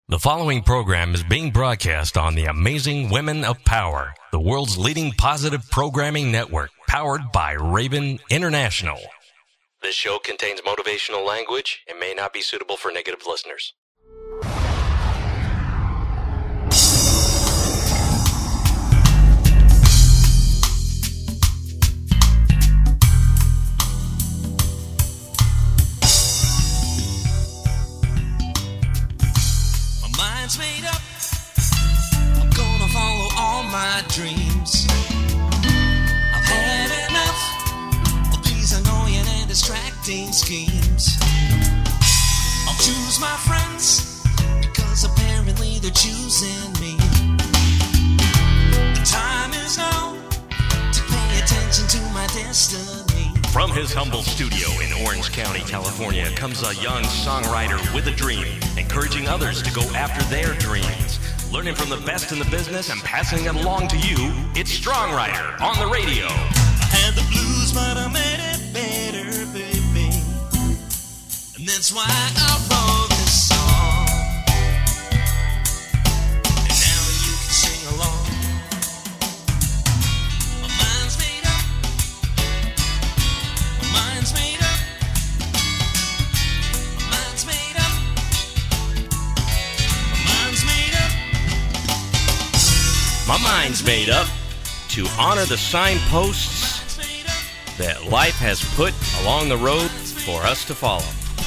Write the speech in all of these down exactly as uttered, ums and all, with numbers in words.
The following program is being broadcast on the Amazing Women of Power, the world's leading positive programming network, powered by Raven International. This show contains motivational language and may not be suitable for negative listeners. Made up. I'm gonna follow all my dreams. I've had enough of these annoying and distracting schemes. I'll choose my friends because apparently they're choosing me. The time is now to pay attention to my destiny. From his humble studio in Orange County, California, comes a young songwriter with a dream, encouraging others to go after their dreams. Learning from the best in the business and passing it along to you, it's Strongwriter on the radio. I had the blues, but I made it better, baby. And that's why I wrote this song. And now you can sing along. My mind's made up. My mind's made up. My mind's made up. My mind's made up. My mind's made up to honor the signposts that life has put along the road for us to follow.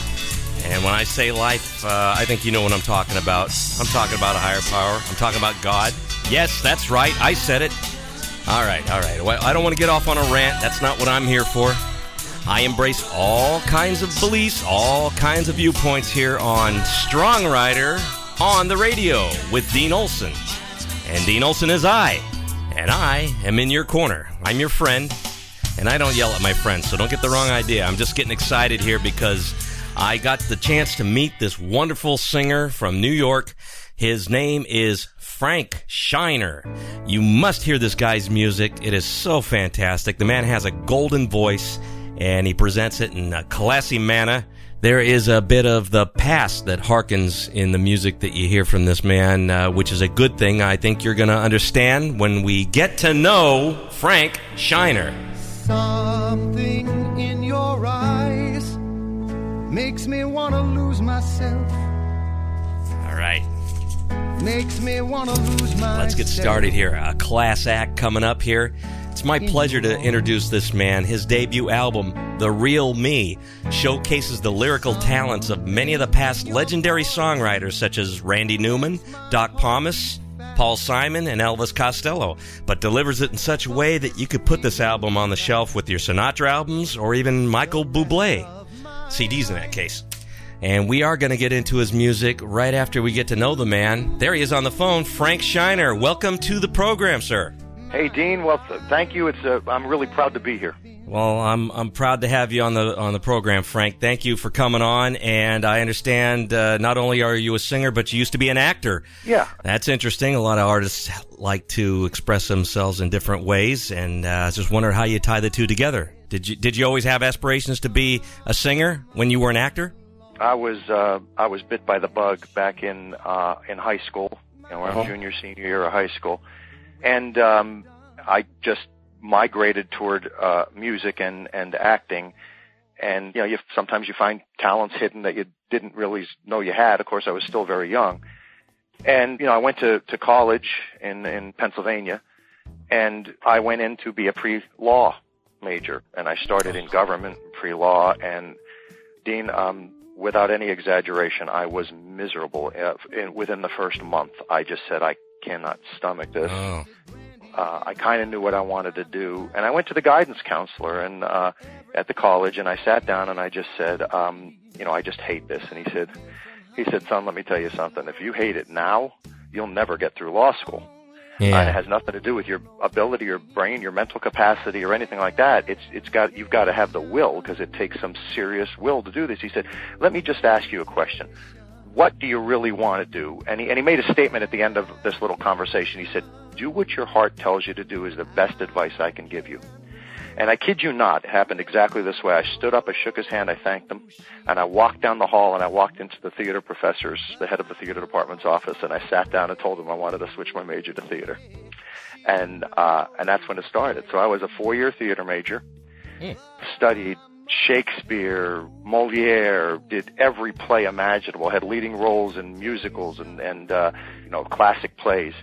And when I say life, uh, I think you know what I'm talking about. I'm talking about a higher power. I'm talking about God. Yes, that's right. I said it. All right, all right. Well, I don't want to get off on a rant. That's not what I'm here for. I embrace all kinds of beliefs, all kinds of viewpoints here on Strongwriter on the radio with Dean Olson. And Dean Olson is I, and I am in your corner. I'm your friend, and I don't yell at my friends, so don't get the wrong idea. I'm just getting excited here because I got the chance to meet this wonderful singer from New York. His name is Frank Shiner. You must hear this guy's music. It is so fantastic. The man has a golden voice, and he presents it in a classy manner. There is a bit of the past that harkens in the music that you hear from this man, uh, which is a good thing. I think you're going to understand when we get to know Frank Shiner. Something in your eyes makes me want to lose myself. All right. Makes me want to lose myself. Let's get started here. A class act coming up here. It's my pleasure to introduce this man. His debut album, The Real Me, showcases the lyrical talents of many of the past legendary songwriters such as Randy Newman, Doc Pomus, Paul Simon, and Elvis Costello, but delivers it in such a way that you could put this album on the shelf with your Sinatra albums or even Michael Bublé C Ds in that case. And we are going to get into his music right after we get to know the man. There he is on the phone, Frank Shiner. Welcome to the program, sir. Hey, Dean. Well, th- thank you. It's uh, I'm really proud to be here. Well, I'm I'm proud to have you on the on the program, Frank. Thank you for coming on. And I understand uh, not only are you a singer, but you used to be an actor. Yeah, that's interesting. A lot of artists like to express themselves in different ways, and uh, I was just wondering how you tie the two together. Did you did you always have aspirations to be a singer when you were an actor? I was uh, I was bit by the bug back in uh, in high school, you know, around uh-huh. junior senior year of high school. And um, I just migrated toward uh, music and, and acting. And, you know, you, sometimes you find talents hidden that you didn't really know you had. Of course, I was still very young. And, you know, I went to, to college in, in Pennsylvania, and I went in to be a pre-law major. And I started in government, pre-law. And, Dean, um, without any exaggeration, I was miserable. Uh, in, within the first month, I just said, I cannot stomach this. Oh. Uh, I kind of knew what I wanted to do, and I went to the guidance counselor and uh, at the college, and I sat down and I just said, um, you know, I just hate this. And he said, he said, son, let me tell you something. If you hate it now, you'll never get through law school. Yeah. Uh, it has nothing to do with your ability, your brain, your mental capacity, or anything like that. It's it's got you've got to have the will, because it takes some serious will to do this. He said, let me just ask you a question. What do you really want to do? And he, and he made a statement at the end of this little conversation. He said, do what your heart tells you to do is the best advice I can give you. And I kid you not, it happened exactly this way. I stood up, I shook his hand, I thanked him, and I walked down the hall, and I walked into the theater professor's, the head of the theater department's office, and I sat down and told him I wanted to switch my major to theater. And uh, and that's when it started. So I was a four-year theater major, mm. studied Shakespeare, Moliere, did every play imaginable, had leading roles in musicals and, and uh, you know, classic plays.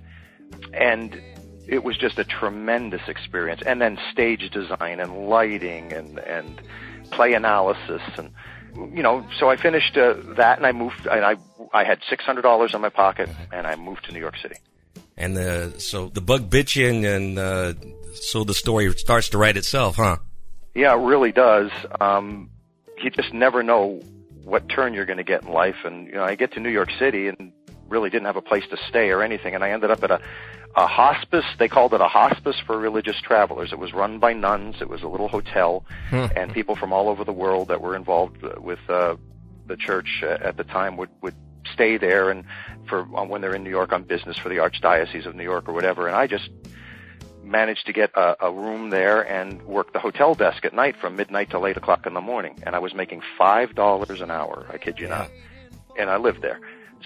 And it was just a tremendous experience. And then stage design and lighting and, and play analysis. And, you know, so I finished uh, that, and I moved, and I, I had six hundred dollars in my pocket, and I moved to New York City. And the, so the bug bit you, and, and uh, so the story starts to write itself, huh? Yeah, it really does. Um, you just never know what turn you're going to get in life. And, you know, I get to New York City and really didn't have a place to stay or anything. And I ended up at a, a hospice. They called it a hospice for religious travelers. It was run by nuns. It was a little hotel. And people from all over the world that were involved with uh, the church at the time would, would stay there and for when they're in New York on business for the Archdiocese of New York or whatever. And I just managed to get a, a room there and work the hotel desk at night from midnight till eight o'clock in the morning. And I was making five dollars an hour. I kid you not. And I lived there.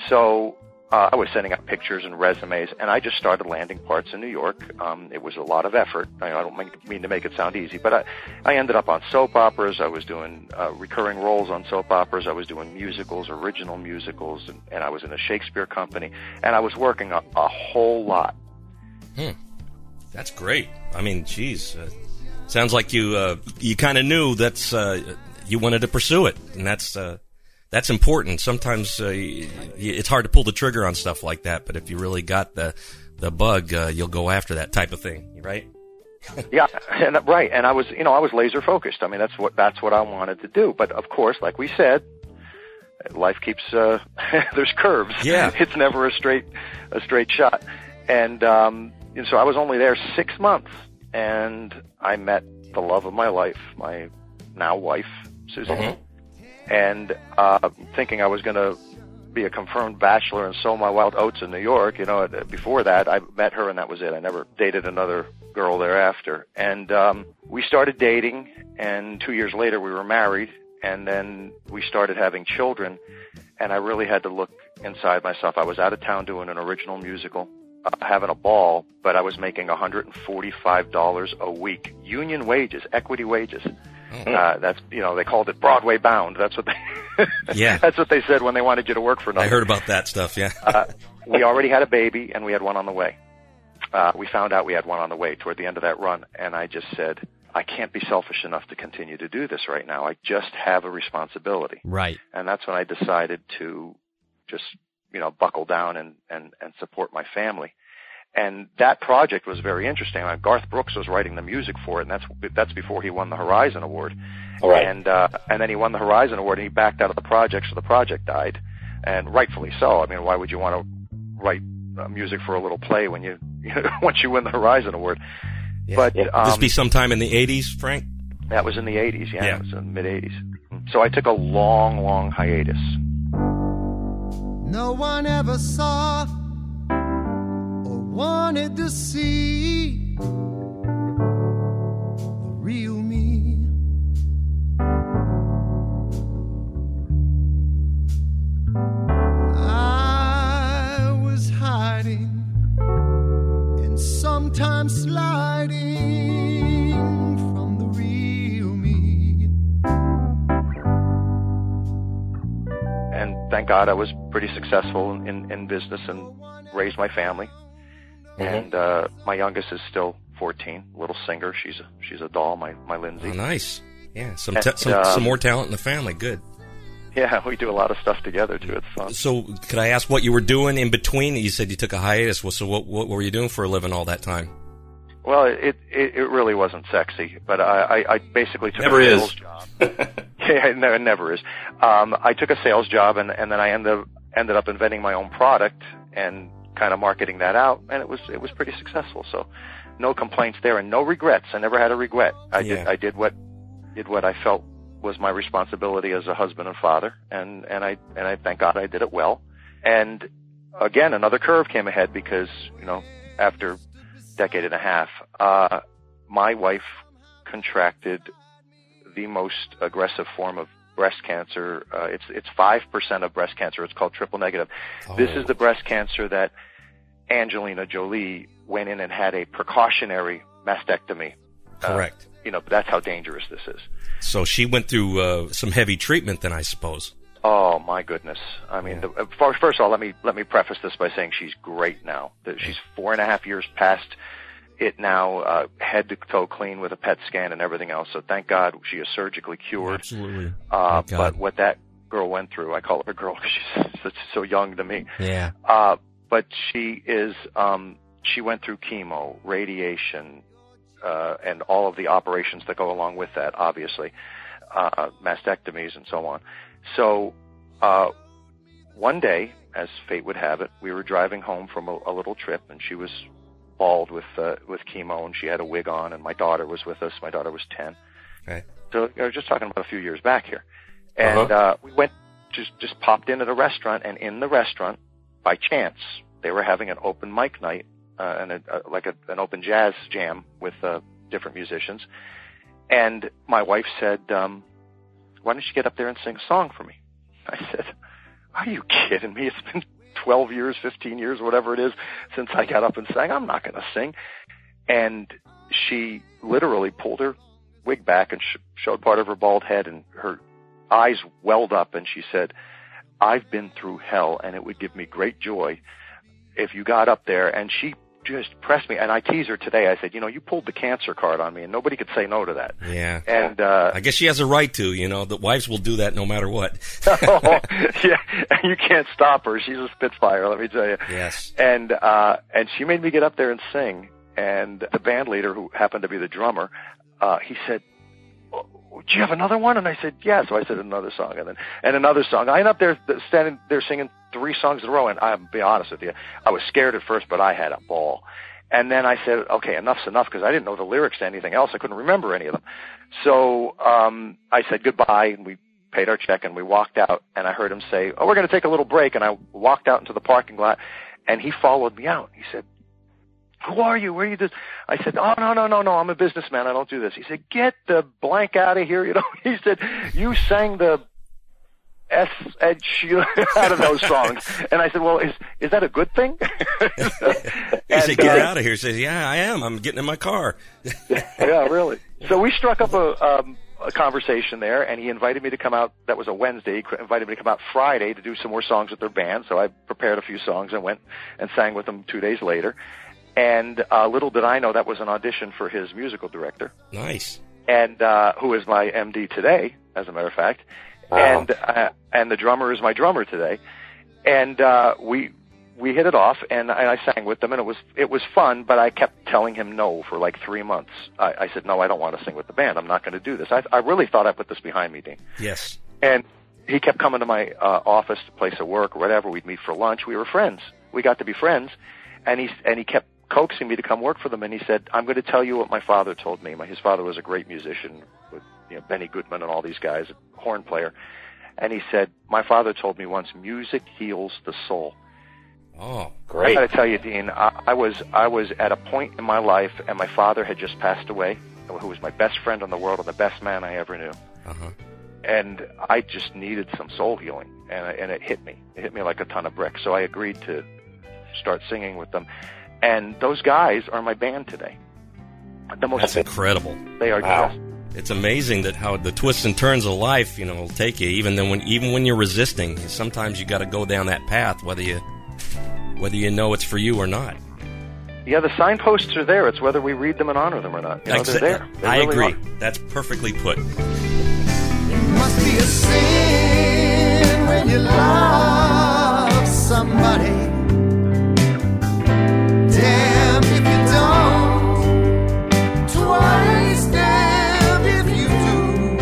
So uh, I was sending out pictures and resumes, and I just started landing parts in New York. Um, it was a lot of effort. I, I don't mean, mean to make it sound easy, but I, I ended up on soap operas. I was doing uh, recurring roles on soap operas. I was doing musicals, original musicals, and, and I was in a Shakespeare company. And I was working a, a whole lot. Hmm. That's great. I mean, geez, uh, sounds like you uh, you kind of knew that's uh, you wanted to pursue it, and that's uh, that's important. Sometimes uh, y- it's hard to pull the trigger on stuff like that, but if you really got the the bug, uh, you'll go after that type of thing, right? Yeah, and right. And I was, you know, I was laser focused. I mean, that's what that's what I wanted to do. But of course, like we said, life keeps uh, there's curves. Yeah, it's never a straight a straight shot, and. um And so I was only there six months, and I met the love of my life, my now wife, Susan. Mm-hmm. And uh, thinking I was going to be a confirmed bachelor and sow my wild oats in New York, you know, before that, I met her, and that was it. I never dated another girl thereafter. And um, we started dating, and two years later we were married, and then we started having children, and I really had to look inside myself. I was out of town doing an original musical. Uh, having a ball, but I was making one hundred forty-five dollars a week, union wages, equity wages. Mm-hmm. Uh, that's, you know, they called it Broadway bound. That's what they, yeah. That's what they said when they wanted you to work for nothing. I heard about that stuff. Yeah. uh, we already had a baby, and we had one on the way. Uh, we found out we had one on the way toward the end of that run, and I just said, I can't be selfish enough to continue to do this right now. I just have a responsibility. Right. And that's when I decided to just, you know, buckle down and, and, and support my family. And that project was very interesting. Uh, Garth Brooks was writing the music for it, and that's that's before he won the Horizon Award. All right. And uh, and then he won the Horizon Award, and he backed out of the project, so the project died, and rightfully so. I mean, why would you want to write uh, music for a little play when you, you know, once you win the Horizon Award? Yeah. But yeah. um, this be sometime in the eighties, Frank? That was in the eighties. Yeah, yeah. It was in the mid eighties. So I took a long, long hiatus. No one ever saw or wanted to see the real me. I was hiding and sometimes sliding from the real me. And thank God I was pretty successful in, in business and raised my family. Mm-hmm. And uh, my youngest is still fourteen, little singer. She's a, she's a doll, my, my Lindsay. Oh, nice. Yeah, some and, te- some, um, some more talent in the family. Good. Yeah, we do a lot of stuff together, too. It's fun. So could I ask what you were doing in between? You said you took a hiatus. Well, so what, what were you doing for a living all that time? Well, it it, it really wasn't sexy, but I, I, I basically took never a is. sales job. Yeah, it never, it never is. Um, I took a sales job, and, and then I ended up, ended up inventing my own product and kind of marketing that out, and it was it was pretty successful. So, no complaints there, and no regrets. I never had a regret. I Yeah. did I did what did what I felt was my responsibility as a husband and father, and and I and I thank God I did it well. And again, another curve came ahead because, you know, after a decade and a half, uh, my wife contracted the most aggressive form of breast cancer. Uh, it's it's five percent of breast cancer. It's called triple negative. Oh. This is the breast cancer that Angelina Jolie went in and had a precautionary mastectomy. Correct. Uh, you know, that's how dangerous this is. So she went through uh, some heavy treatment then, I suppose. Oh my goodness! I mean, yeah. the, first of all, let me let me preface this by saying she's great now. She's four and a half years past it now, uh, head to toe clean with a P E T scan and everything else. So thank God she is surgically cured. Absolutely. Uh, but what that girl went through, I call her a girl because she's so young to me. Yeah. Uh, but she is, um, she went through chemo, radiation, uh, and all of the operations that go along with that, obviously, uh, mastectomies and so on. So, uh, one day, as fate would have it, we were driving home from a, a little trip, and she was bald with uh, with chemo, and she had a wig on, and my daughter was with us. My daughter was ten. Okay. So I was just talking about a few years back here, and uh-huh. uh, we went just just popped into the restaurant, and in the restaurant, by chance, they were having an open mic night uh, and a, a, like a, an open jazz jam with uh, different musicians, and my wife said, um, "Why don't you get up there and sing a song for me?" I said, "Are you kidding me? It's been twelve years, fifteen years, whatever it is, since I got up and sang. I'm not going to sing." And she literally pulled her wig back and sh- showed part of her bald head, and her eyes welled up, and she said, "I've been through hell, and it would give me great joy if you got up there." And she just pressed me, and I teased her today. I said, "You know, you pulled the cancer card on me, and nobody could say no to that." Yeah. And uh, I guess she has a right to. You know, the wives will do that no matter what. Oh, yeah, you can't stop her. She's a spitfire, let me tell you. Yes. And uh, and she made me get up there and sing. And the band leader, who happened to be the drummer, uh, he said, "Oh, do you have another one?" And I said, "Yeah." So I said another song, and then and another song. I ended up there standing there singing three songs in a row, and I'll be honest with you, I was scared at first, but I had a ball. And then I said, "Okay, enough's enough," because I didn't know the lyrics to anything else. I couldn't remember any of them. So um, I said goodbye, and we paid our check, and we walked out. And I heard him say, "Oh, we're going to take a little break." And I walked out into the parking lot, and he followed me out. He said, "Who are you? Where are you?" This? I said, "Oh, no, no, no, no. I'm a businessman. I don't do this." He said, "Get the blank out of here." You know, he said, "You sang the S edge out of those songs." And I said, "Well, is is that a good thing?" He and, said, "Get uh, out of here." He says, "Yeah, I am. I'm getting in my car." Yeah, really. So we struck up a, um, a conversation there, and he invited me to come out. That was a Wednesday. He invited me to come out Friday to do some more songs with their band. So I prepared a few songs and went and sang with them two days later. And uh, little did I know that was an audition for his musical director. Nice. And uh, who is my M D today, as a matter of fact. Wow. And uh, and the drummer is my drummer today. And uh, we we hit it off, and, and I sang with them, and it was it was fun. But I kept telling him no for like three months. I, I said, "No, I don't want to sing with the band. I'm not going to do this." I, I really thought I put this behind me, Dean. Yes. And he kept coming to my uh, office, place of work, or whatever. We'd meet for lunch. We were friends. We got to be friends, and he and he kept coaxing me to come work for them. And he said, "I'm going to tell you what my father told me." My, his father was a great musician with, you know, Benny Goodman and all these guys, a horn player. And he said, "My father told me once, music heals the soul." Oh, great. I got to tell you, Dean, I, I was I was at a point in my life, and my father had just passed away, who was my best friend in the world and the best man I ever knew. Uh-huh. And I just needed some soul healing, and, and it hit me. It hit me like a ton of bricks. So I agreed to start singing with them. And those guys are my band today. The most That's incredible. They are wow. just. It's amazing that how the twists and turns of life, you know, will take you. Even then, when even when you're resisting, sometimes you got to go down that path, whether you whether you know it's for you or not. Yeah, the signposts are there. It's whether we read them and honor them or not. You know, they're there. They I really agree. are. That's perfectly put. It must be a sin when you love somebody. Damned if you don't, twice damned if you do.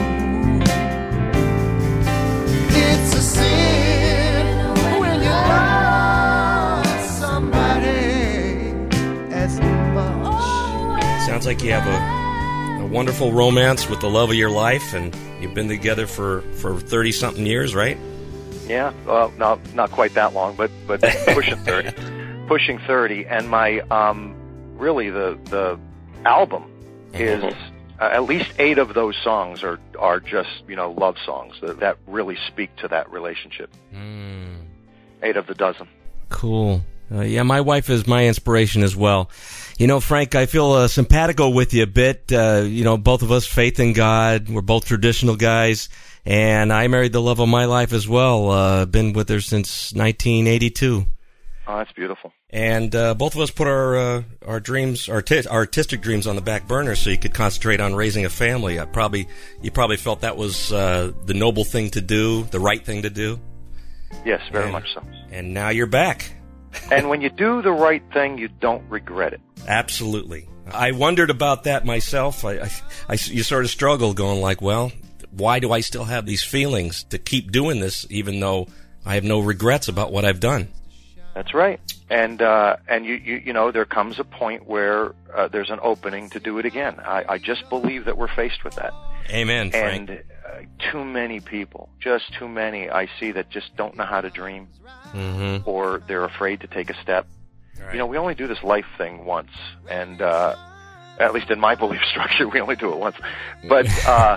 It's a sin when you love somebody as much. Sounds like you have a, a wonderful romance with the love of your life, and you've been together for, for thirty-something years, right? Yeah, well, no, not quite that long, but but pushing thirty. Pushing thirty, and my um, really the the album is uh, at least eight of those songs are are just, you know, love songs that, that really speak to that relationship. Mm. Eight of the dozen. Cool. Uh, yeah, my wife is my inspiration as well. You know, Frank, I feel uh, simpatico with you a bit. Uh, you know, both of us, faith in God. We're both traditional guys. And I married the love of my life as well. Uh, been with her since nineteen eighty-two. Oh, that's beautiful. And uh, both of us put our uh, our dreams, our, arti- our artistic dreams, on the back burner so you could concentrate on raising a family. I probably, you probably felt that was uh, the noble thing to do, the right thing to do. Yes, very and, much so. And now you're back. And when you do the right thing, you don't regret it. Absolutely. I wondered about that myself. I, I, I, you sort of struggle going like, well, why do I still have these feelings to keep doing this even though I have no regrets about what I've done? That's right. And, uh, and you, you, you know, there comes a point where uh, there's an opening to do it again. I, I just believe that we're faced with that. Amen, Frank. And uh, too many people, just too many, I see that just don't know how to dream. Mm-hmm. Or they're afraid to take a step. Right. You know, we only do this life thing once, and uh, at least in my belief structure, we only do it once. But, uh,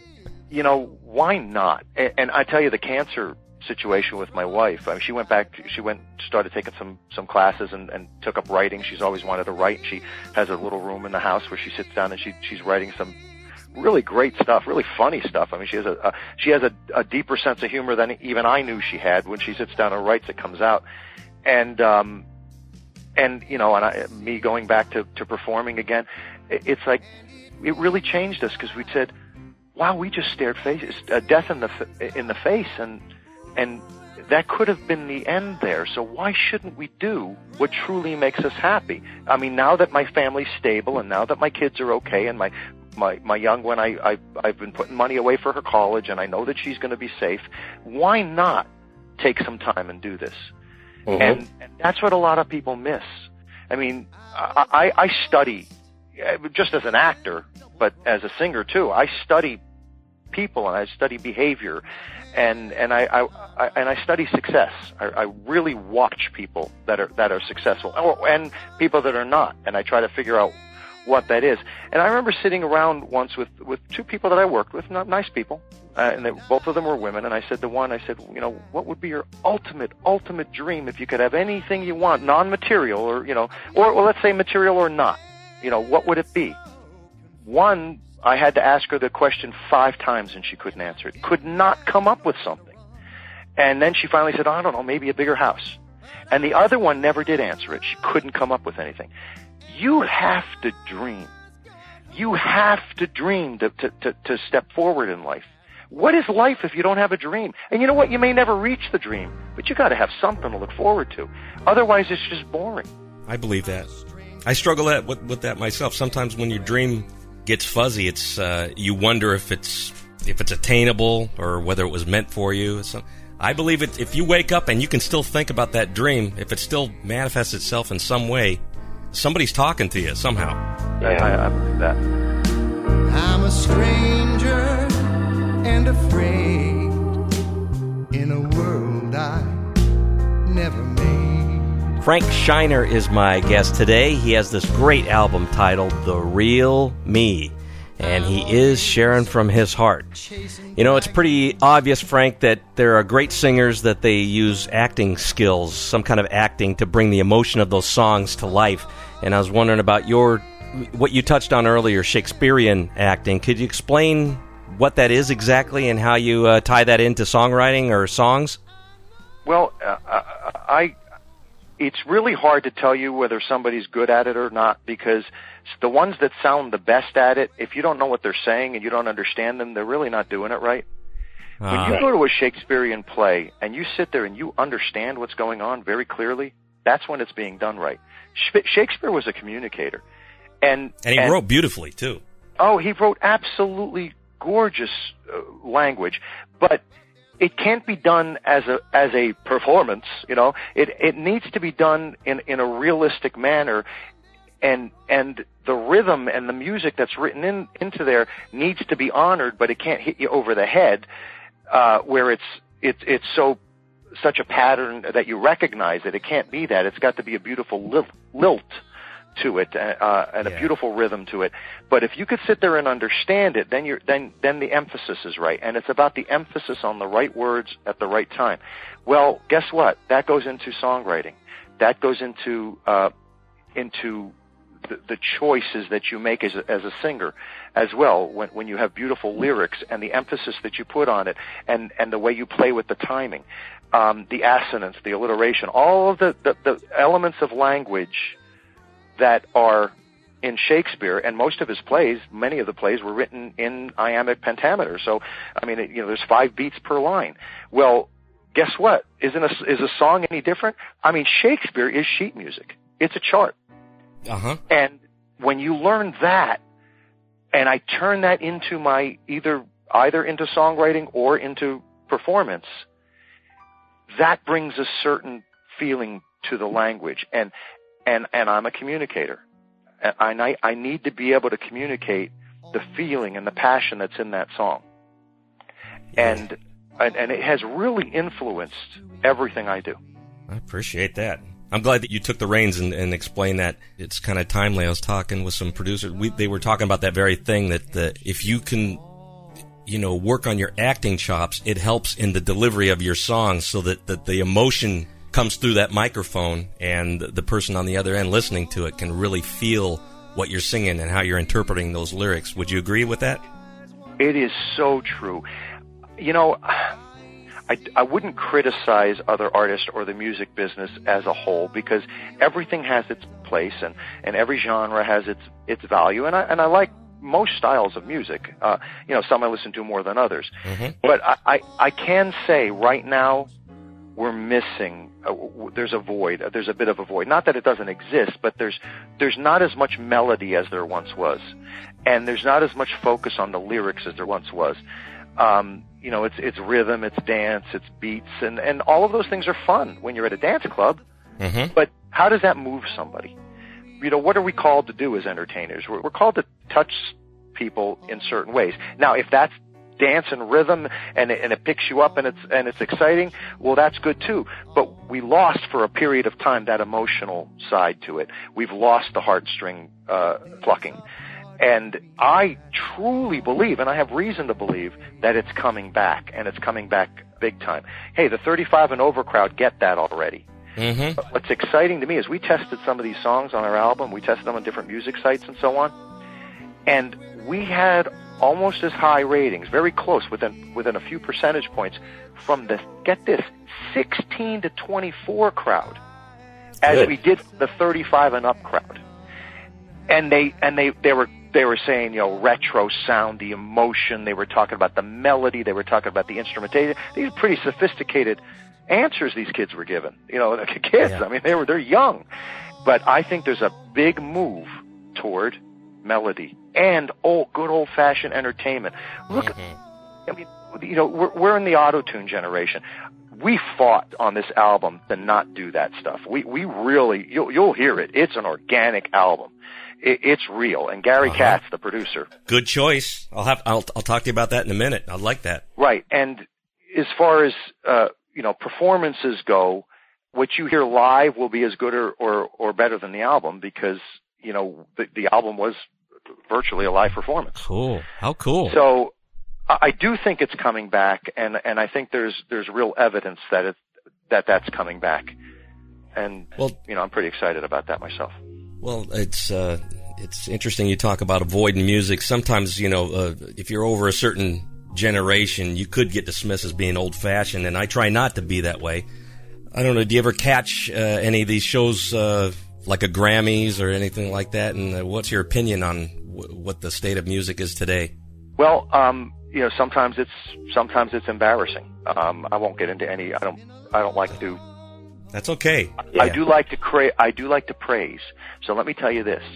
you know, why not? And, and I tell you, the cancer situation with my wife, I mean, she went back, she went, started taking some, some classes and, and took up writing. She's always wanted to write. She has a little room in the house where she sits down and she, she's writing some really great stuff, really funny stuff. I mean, she has a, a she has a, a deeper sense of humor than even I knew she had. When she sits down and writes, it comes out. And um, and you know, and I, me going back to, to performing again, it, it's like it really changed us because we said, "Wow, we just stared face, uh, death in the in the face, and and that could have been the end there. So why shouldn't we do what truly makes us happy? I mean, now that my family's stable, and now that my kids are okay, and my My my young one, I, I I've been putting money away for her college, and I know that she's going to be safe. Why not take some time and do this? Mm-hmm. And, and that's what a lot of people miss. I mean, I, I study just as an actor, but as a singer too. I study people and I study behavior, and and I, I, I and I study success. I, I really watch people that are that are successful, or, and people that are not, and I try to figure out what that is. And I remember sitting around once with, with two people that I worked with, not nice people, uh, and they, both of them were women, and I said to one, I said, you know, what would be your ultimate, ultimate dream if you could have anything you want, non-material, or, you know, or, or let's say material or not, you know, what would it be? One, I had to ask her the question five times and she couldn't answer it, could not come up with something. And then she finally said, oh, I don't know, maybe a bigger house. And the other one never did answer it. She couldn't come up with anything. You have to dream. You have to dream to, to, to, to step forward in life. What is life if you don't have a dream? And you know what? You may never reach the dream, but you got to have something to look forward to. Otherwise, it's just boring. I believe that. I struggle at, with, with that myself. Sometimes when your dream gets fuzzy, it's uh, you wonder if it's if it's attainable or whether it was meant for you. So I believe it. If you wake up and you can still think about that dream, if it still manifests itself in some way, somebody's talking to you somehow. Yeah, I, I believe that. I'm a stranger and afraid in a world I never made. Frank Shiner is my guest today. He has this great album titled The Real Me, and he is sharing from his heart. You know, it's pretty obvious, Frank, that there are great singers that they use acting skills, some kind of acting, to bring the emotion of those songs to life. And I was wondering about your, what you touched on earlier, Shakespearean acting. Could you explain what that is exactly and how you uh, tie that into songwriting or songs? Well, uh, I, it's really hard to tell you whether somebody's good at it or not, because the ones that sound the best at it, if you don't know what they're saying and you don't understand them, they're really not doing it right. Uh, when you go to a Shakespearean play and you sit there and you understand what's going on very clearly, that's when it's being done right. Shakespeare was a communicator. And, and he and, wrote beautifully, too. Oh, he wrote absolutely gorgeous uh, language, but it can't be done as a as a performance, you know. It it needs to be done in in a realistic manner, and and the rhythm and the music that's written in into there needs to be honored, but it can't hit you over the head uh, where it's it's it's so such a pattern that you recognize it. It can't be that. It's got to be a beautiful lilt, lilt to it, uh, and Yeah. a beautiful rhythm to it. But if you could sit there and understand it, then you're then then the emphasis is right, and it's about the emphasis on the right words at the right time. Well, guess what? That goes into songwriting. That goes into uh, into the, the choices that you make as a, as a singer as well. When when you have beautiful lyrics and the emphasis that you put on it, and and the way you play with the timing, um, the assonance, the alliteration, all of the, the the elements of language that are in Shakespeare, and most of his plays, many of the plays were written in iambic pentameter. So, I mean, you know, there's five beats per line. Well, guess what? Isn't a, is a song any different? I mean, Shakespeare is sheet music. It's a chart. Uh-huh. And when you learn that, and I turn that into my, either, either into songwriting or into performance, that brings a certain feeling to the language. And, And and I'm a communicator, and I I need to be able to communicate the feeling and the passion that's in that song, and and, and it has really influenced everything I do. I appreciate that. I'm glad that you took the reins and, and explained that. It's kind of timely. I was talking with some producers. We, they were talking about that very thing, that the, if you can, you know, work on your acting chops, it helps in the delivery of your songs, so that, that the emotion comes through that microphone, and the person on the other end listening to it can really feel what you're singing and how you're interpreting those lyrics. Would you agree with that? It is so true. You know, I, I wouldn't criticize other artists or the music business as a whole, because everything has its place, and, and every genre has its its value, and I and I like most styles of music. Uh, you know, some I listen to more than others. Mm-hmm. But I, I, I can say right now, we're missing, uh, there's a void, uh, there's a bit of a void. Not that it doesn't exist, but there's there's not as much melody as there once was. And there's not as much focus on the lyrics as there once was. Um, you know, it's it's rhythm, it's dance, it's beats, and, and all of those things are fun when you're at a dance club. Mm-hmm. But how does that move somebody? You know, what are we called to do as entertainers? We're, we're called to touch people in certain ways. Now, if that's dance and rhythm, and it, and it picks you up, and it's and it's exciting, well, that's good too. But we lost for a period of time that emotional side to it. We've lost the heartstring uh, plucking, and I truly believe, and I have reason to believe, that it's coming back, and it's coming back big time. Hey, the thirty-five and over crowd get that already. Mm-hmm. But what's exciting to me is we tested some of these songs on our album. We tested them on different music sites and so on, and we had almost as high ratings, very close, within within a few percentage points, from the, get this, sixteen to twenty-four crowd, as Good. we did the thirty-five and up crowd. And they and they they were they were saying, you know, retro sound, the emotion. They were talking about the melody. They were talking about the instrumentation. These are pretty sophisticated answers these kids were given. You know, the kids. Yeah. I mean, they were they're young, but I think there's a big move toward melody and old, good old-fashioned entertainment. Look, mm-hmm. I mean, you know, we're, we're in the auto-tune generation. We fought on this album to not do that stuff. We we really, you'll, you'll hear it. It's an organic album. It, it's real. And Gary uh-huh. Katz, the producer. Good choice. I'll have I'll I'll talk to you about that in a minute. I like that. Right. And as far as uh, you know, performances go, what you hear live will be as good or or, or better than the album, because you know, the, the album was virtually a live performance. Cool. How cool. So I do think it's coming back, and, and I think there's there's real evidence that it that that's coming back. And, well, you know, I'm pretty excited about that myself. Well, it's uh, it's interesting you talk about avoiding music. Sometimes, you know, uh, if you're over a certain generation, you could get dismissed as being old-fashioned, and I try not to be that way. I don't know, do you ever catch uh, any of these shows uh like a Grammys or anything like that? And uh, what's your opinion on w- what the state of music is today? Well, um, you know, sometimes it's sometimes it's embarrassing. Um, I won't get into any. I don't. I don't like to. That's okay. Yeah. I do like to cra- I do like to praise. So let me tell you this: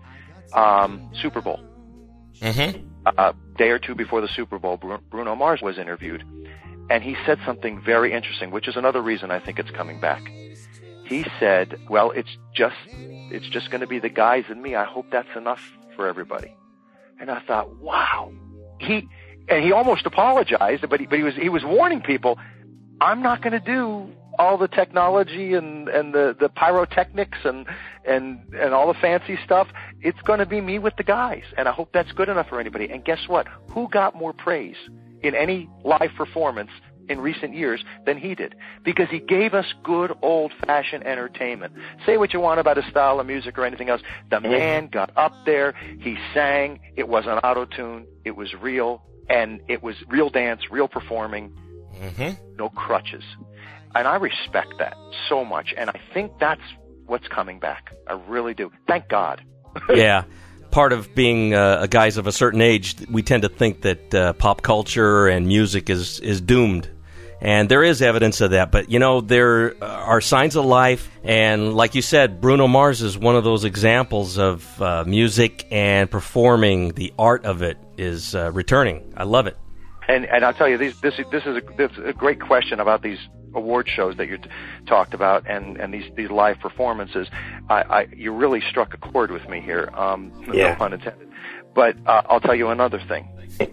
um, Super Bowl. Mm-hmm. A day or two before the Super Bowl, Bruno Mars was interviewed, and he said something very interesting, which is another reason I think it's coming back. He said, well, it's just it's just going to be the guys and me. I hope that's enough for everybody. And I thought, wow. He and he almost apologized, but he, but he was he was warning people, I'm not going to do all the technology and, and the, the pyrotechnics and, and, and all the fancy stuff. It's going to be me with the guys, and I hope that's good enough for anybody. And guess what? Who got more praise in any live performance in recent years than he did? Because he gave us good old-fashioned entertainment. Say what you want about his style of music or anything else. The man got up there, he sang, it wasn't auto-tune, it was real, and it was real dance, real performing, mm-hmm. no crutches. And I respect that so much, and I think that's what's coming back. I really do. Thank God. Yeah. Part of being uh, a guys of a certain age, we tend to think that uh, pop culture and music is, is doomed. And there is evidence of that. But, you know, there are signs of life. And like you said, Bruno Mars is one of those examples of uh, music and performing. The art of it is uh, returning. I love it. And and I'll tell you, these, this this is a, this is a great question about these award shows that you t- talked about and, and these, these live performances. I, I you really struck a chord with me here. Um, yeah. No pun intended. But uh, I'll tell you another thing.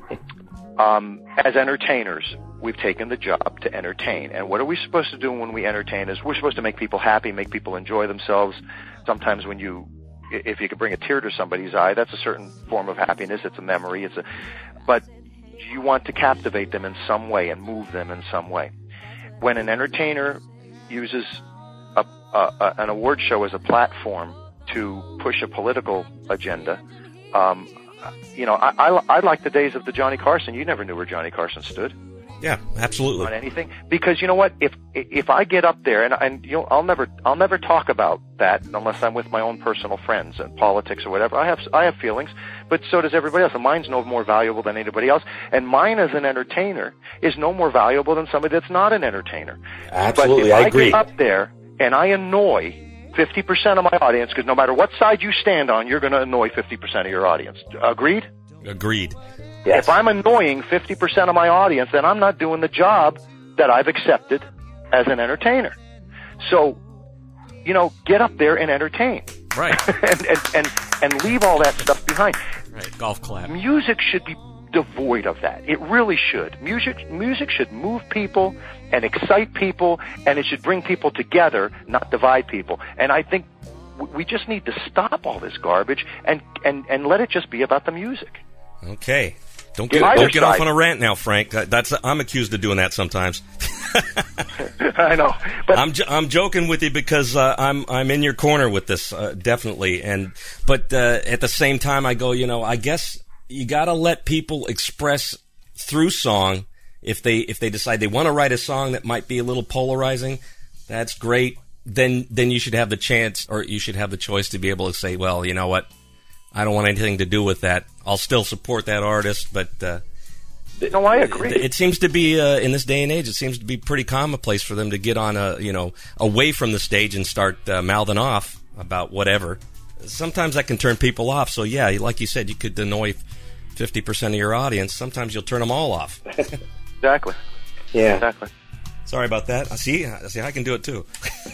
Um, as entertainers, we've taken the job to entertain. And what are we supposed to do when we entertain is we're supposed to make people happy, make people enjoy themselves. Sometimes when you, if you could bring a tear to somebody's eye, that's a certain form of happiness. It's a memory. It's a, but you want to captivate them in some way and move them in some way. When an entertainer uses a, a, a, an award show as a platform to push a political agenda, um, you know, I, I, I like the days of the Johnny Carson. You never knew where Johnny Carson stood. Yeah, absolutely. On anything, because you know what? If if I get up there and and you know, I'll never I'll never talk about that unless I'm with my own personal friends and politics or whatever. I have I have feelings, but so does everybody else. And mine's no more valuable than anybody else. And mine as an entertainer is no more valuable than somebody that's not an entertainer. Absolutely, but if I agree. I get up there and I annoy fifty percent of my audience, because no matter what side you stand on, you're going to annoy fifty percent of your audience. Agreed? Agreed. Yes. If I'm annoying fifty percent of my audience, then I'm not doing the job that I've accepted as an entertainer. So, you know, get up there and entertain. Right. and, and, and, and leave all that stuff behind. Right. Golf clap. Music should be devoid of that. It really should. Music, music should move people and excite people, and it should bring people together, not divide people. And I think we just need to stop all this garbage and, and, and let it just be about the music. Okay. Don't get, Either don't get side. off on a rant now, Frank. That's I'm accused of doing that sometimes. I know, but I'm I'm joking with you because uh, I'm I'm in your corner with this, uh, definitely. And but uh, at the same time, I go, you know, I guess you got to let people express through song. If they if they decide they want to write a song that might be a little polarizing, that's great. Then then you should have the chance, or you should have the choice to be able to say, well, you know what, I don't want anything to do with that. I'll still support that artist, but uh, no, I agree. It, it seems to be uh, in this day and age. It seems to be pretty commonplace for them to get on a you know away from the stage and start uh, mouthing off about whatever. Sometimes that can turn people off. So yeah, like you said, you could annoy fifty percent of your audience. Sometimes you'll turn them all off. Exactly. Yeah. Exactly. Sorry about that. I see. I see. I can do it too.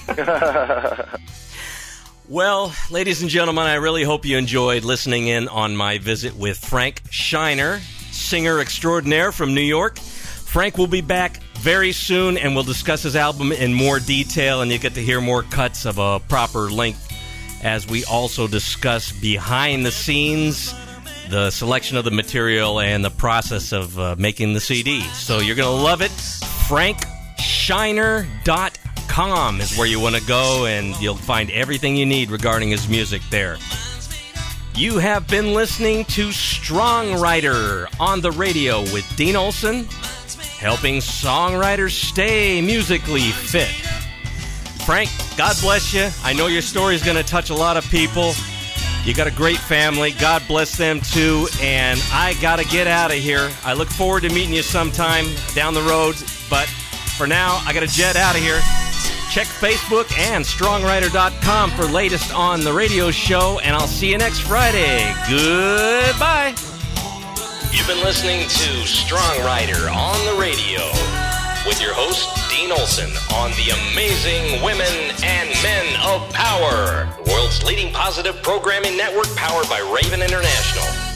Well, ladies and gentlemen, I really hope you enjoyed listening in on my visit with Frank Shiner, singer extraordinaire from New York. Frank will be back very soon, and we'll discuss his album in more detail, and you get to hear more cuts of a proper length as we also discuss behind the scenes, the selection of the material, and the process of uh, making the C D. So you're going to love it. frank shiner dot com is where you want to go, and you'll find everything you need regarding his music there. You have been listening to Strong Writer on the radio with Dean Olson, helping songwriters stay musically fit. Frank, God bless you. I know your story is going to touch a lot of people. You got a great family. God bless them too. And I got to get out of here. I look forward to meeting you sometime down the road. But for now, I got to jet out of here. Check Facebook and strong writer dot com for latest on the radio show, and I'll see you next Friday. Goodbye. You've been listening to Strong Writer on the radio with your host, Dean Olson, on the amazing Women and Men of Power, the world's leading positive programming network powered by Raven International.